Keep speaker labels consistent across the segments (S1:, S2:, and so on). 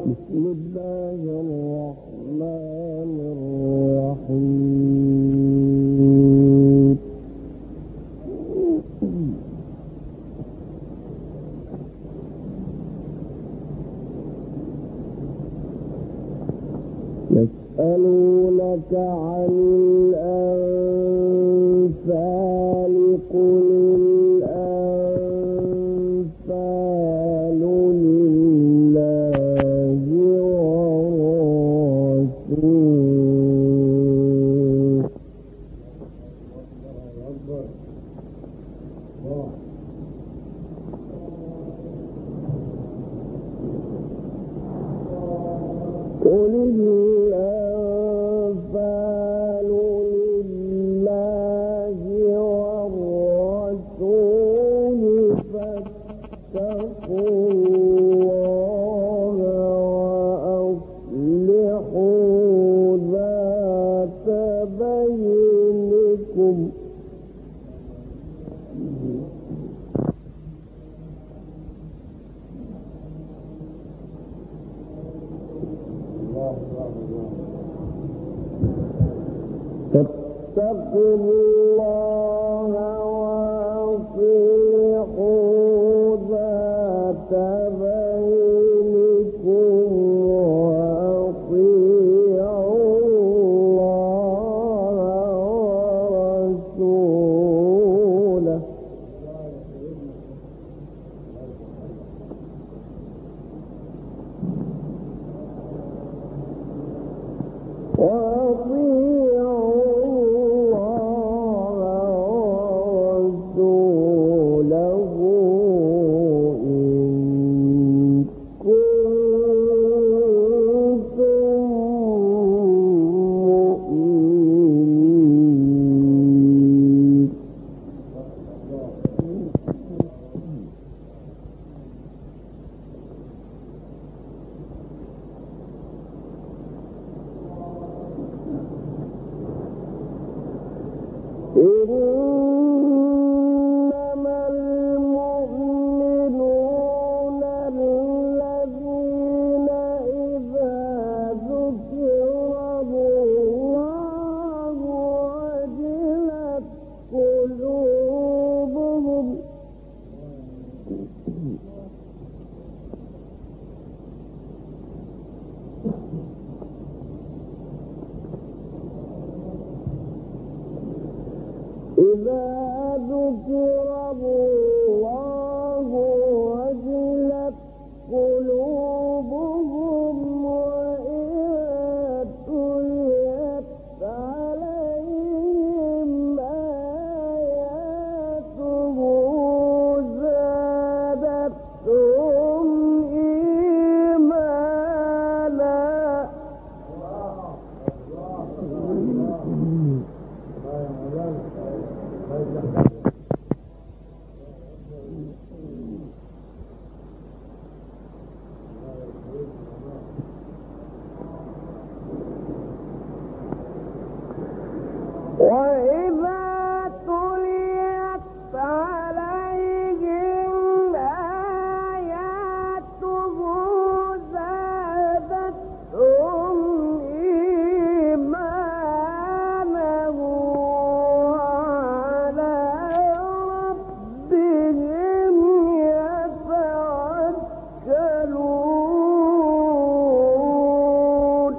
S1: بسم الله الرحمن الرحيم. يسألونك عن الأنفال قل الأنفال لله والرسول. قل الأنفال لله والرسول فاتقوا الله وأصلحوا ذات بينكم. فاتقوا الله وأصلحوا ذات بينكم وأطيعوا الله ورسوله. إنما المؤمنون الذين إذا ذكر الله وجلت قلوبهم إذا ذكر الله وجلت قلوبهم وإذا تليت عليهم آياته زادتهم إيمانا. وإذا تليت عليهم آياته زادتهم إيمانا وعلى ربهم يتوكلون.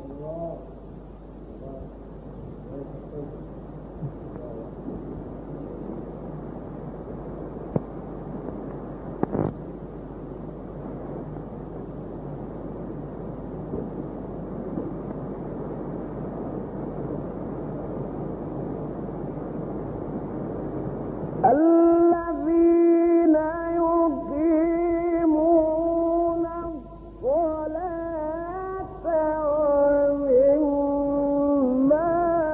S1: الذين يقيمون الصلاة ومما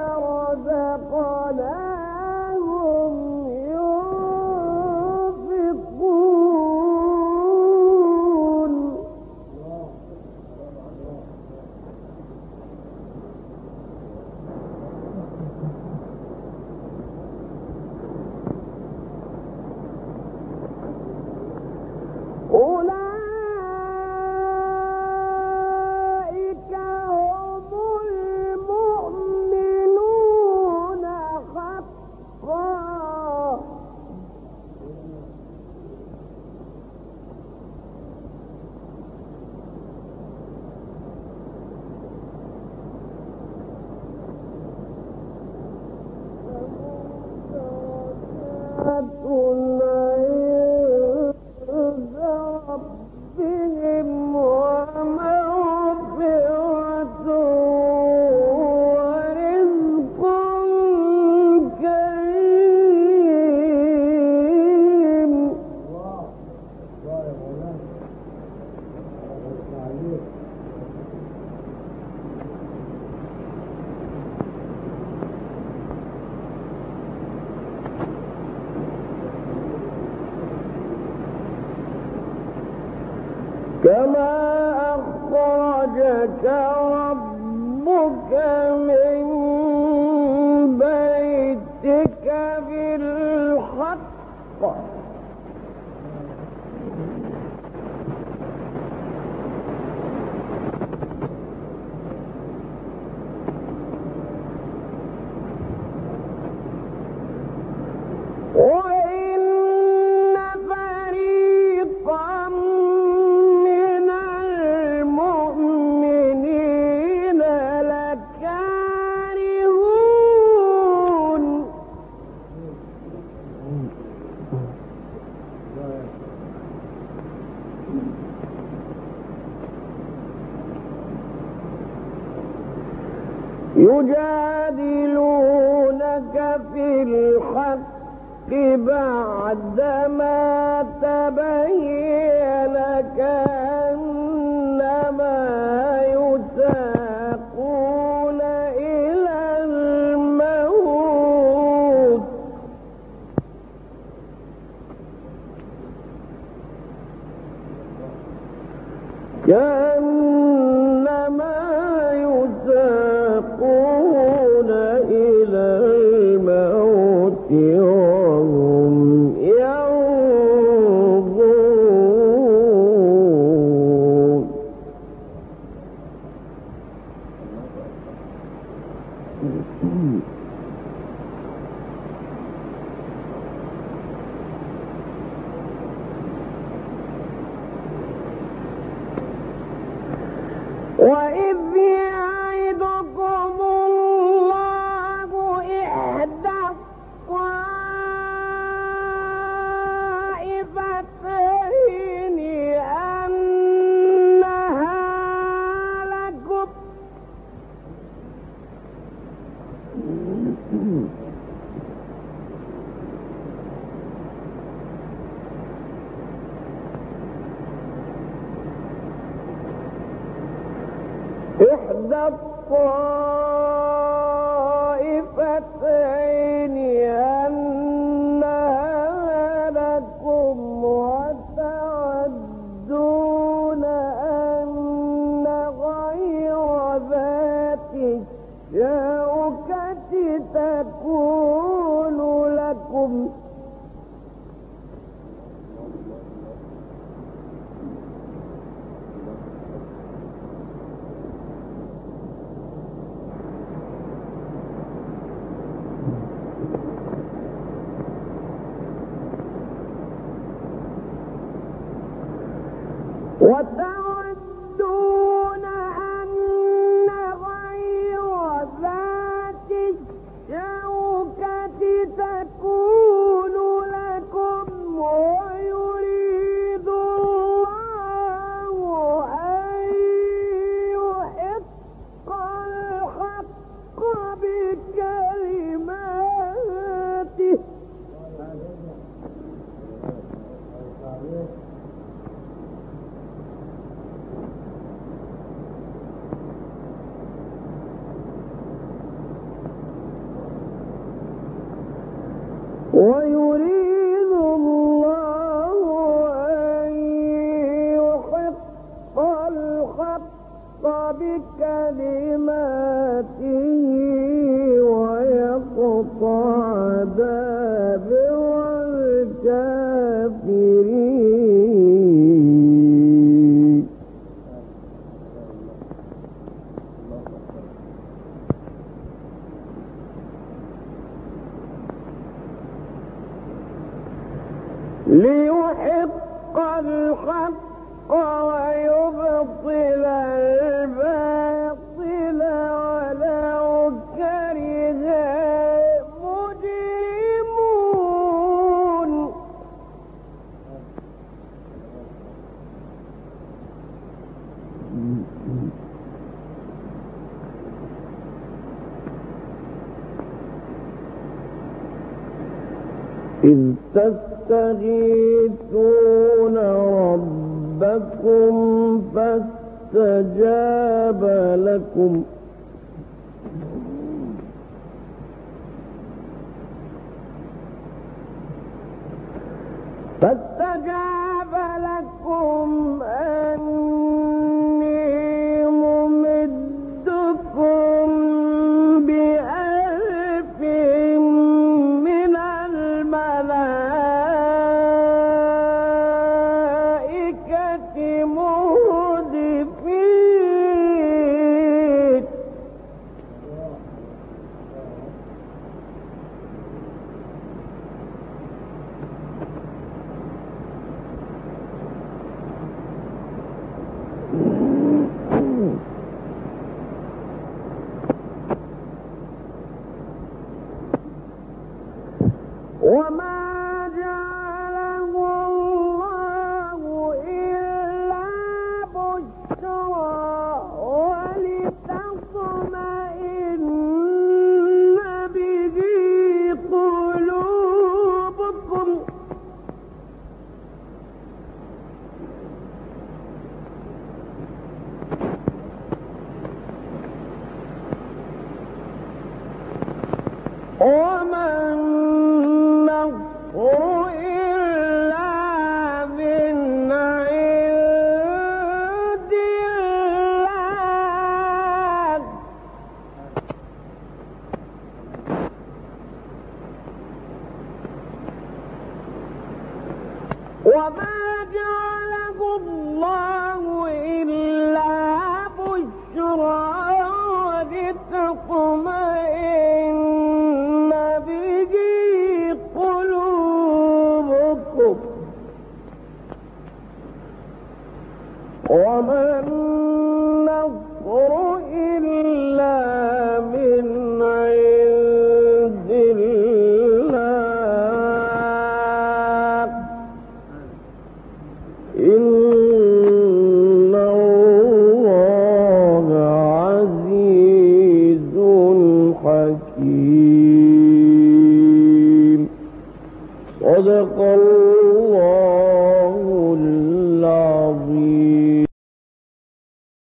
S1: رزقناهم ينفقون. كما أخرجك ربك من بيتك بالحق يجادلونك في الحق بعدما تبين كأنما يساقون إلى الموت كأنما يساقون إلى الموت وهم ينظرون وإذ يعدكم الله إحدى الطائفتين أنها لكم إحدى الطائفتين أنها لكم وتودون أن غير ذات الشوكة تكون لكم وتودون أن غير ذات الشوكة تكون لكم ويريد الله أن يحق الحق بكلماته ويريد الله أن يحق الحق بكلماته ويقطع دابر الكافرين ليحق الحق ويبطل الباطل ولو كره المجرمون إذ تستغيثون ربكم فاستجاب لكم أني ممدكم بألف من الملائكة مردفين وما جعله الله إلا بشرى ولتطمئن به قلوبكم وما النصر إلا من عند الله وما جعله الله إلا بشرى ولتطمئن به قلوبكم وما النصر إلا من عند الله إن الله عزيز حكيم صدق الله العظيم.